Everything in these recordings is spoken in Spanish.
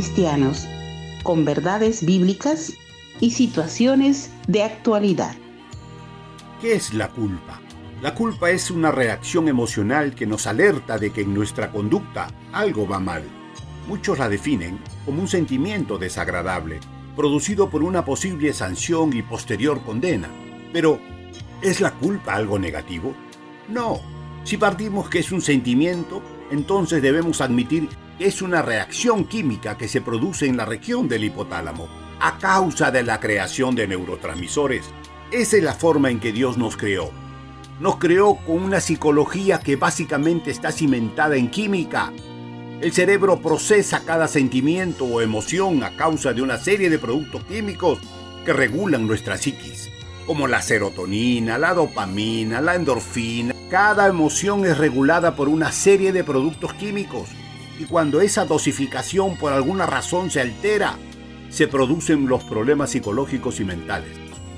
cristianos, con verdades bíblicas y situaciones de actualidad. ¿Qué es la culpa? La culpa es una reacción emocional que nos alerta de que en nuestra conducta algo va mal. Muchos la definen como un sentimiento desagradable, producido por una posible sanción y posterior condena. Pero, ¿es la culpa algo negativo? No. Si partimos que es un sentimiento, entonces debemos admitir que es una reacción química que se produce en la región del hipotálamo, a causa de la creación de neurotransmisores. Esa es la forma en que Dios nos creó. Nos creó con una psicología que básicamente está cimentada en química. El cerebro procesa cada sentimiento o emoción a causa de una serie de productos químicos que regulan nuestra psiquis, como la serotonina, la dopamina, la endorfina. Cada emoción es regulada por una serie de productos químicos, y cuando esa dosificación por alguna razón se altera, se producen los problemas psicológicos y mentales.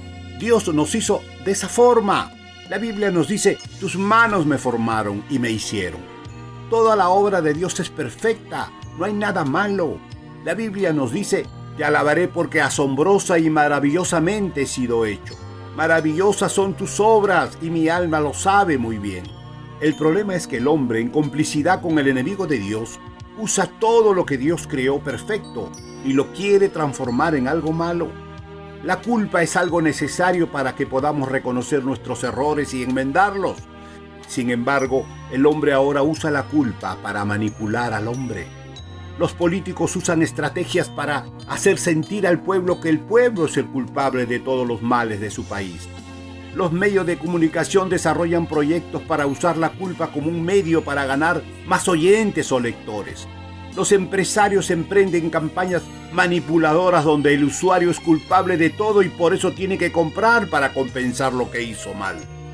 Dios nos hizo de esa forma. La Biblia nos dice: tus manos me formaron y me hicieron. Toda la obra de Dios es perfecta, no hay nada malo. La Biblia nos dice: te alabaré porque asombrosa y maravillosamente he sido hecho. Maravillosas son tus obras y mi alma lo sabe muy bien. El problema es que el hombre, en complicidad con el enemigo de Dios, usa todo lo que Dios creó perfecto y lo quiere transformar en algo malo. La culpa es algo necesario para que podamos reconocer nuestros errores y enmendarlos. Sin embargo, el hombre ahora usa la culpa para manipular al hombre. Los políticos usan estrategias para hacer sentir al pueblo que el pueblo es el culpable de todos los males de su país. Los medios de comunicación desarrollan proyectos para usar la culpa como un medio para ganar más oyentes o lectores. Los empresarios emprenden campañas manipuladoras donde el usuario es culpable de todo y por eso tiene que comprar para compensar lo que hizo mal.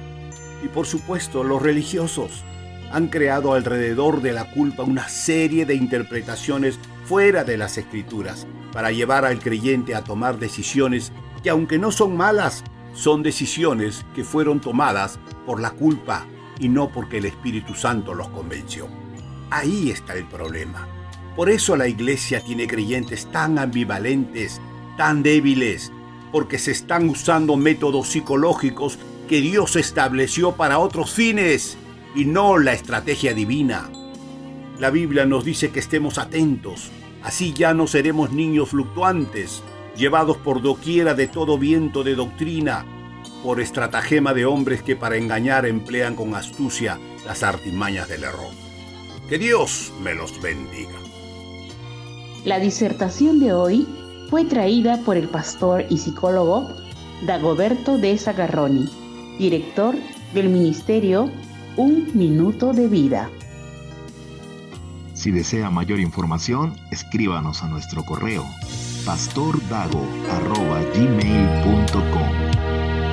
Y por supuesto, los religiosos han creado alrededor de la culpa una serie de interpretaciones fuera de las Escrituras para llevar al creyente a tomar decisiones que, aunque no son malas, son decisiones que fueron tomadas por la culpa y no porque el Espíritu Santo los convenció. Ahí está el problema. Por eso la iglesia tiene creyentes tan ambivalentes, tan débiles, porque se están usando métodos psicológicos que Dios estableció para otros fines y no la estrategia divina. La Biblia nos dice que estemos atentos, así ya no seremos niños fluctuantes, llevados por doquiera de todo viento de doctrina, por estratagema de hombres que para engañar emplean con astucia las artimañas del error. Que Dios me los bendiga. La disertación de hoy fue traída por el pastor y psicólogo Dagoberto de Zagarroni, director del ministerio Un Minuto de Vida. Si desea mayor información, escríbanos a nuestro correo pastordago@gmail.com.